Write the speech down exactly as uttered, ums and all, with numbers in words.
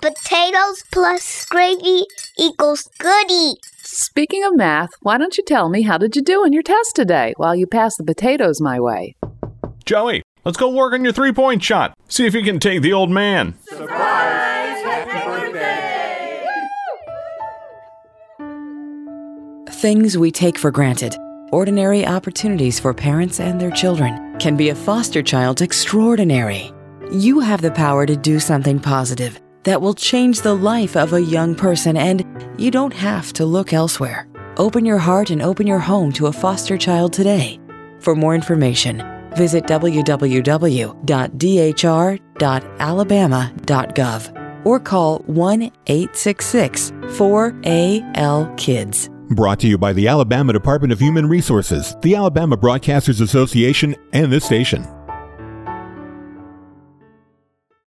Potatoes plus gravy equals goody. Speaking of math, why don't you tell me how did you do in your test today while you pass the potatoes my way? Joey, let's go work on your three-point shot. See if you can take the old man. Surprise! Happy birthday! Things we take for granted, ordinary opportunities for parents and their children, can be a foster child's extraordinary. You have the power to do something positive that will change the life of a young person, and you don't have to look elsewhere. Open your heart and open your home to a foster child today. For more information, visit w w w dot d h r dot alabama dot gov or call one eight six six four A L kids. Brought to you by the Alabama Department of Human Resources, the Alabama Broadcasters Association, and this station.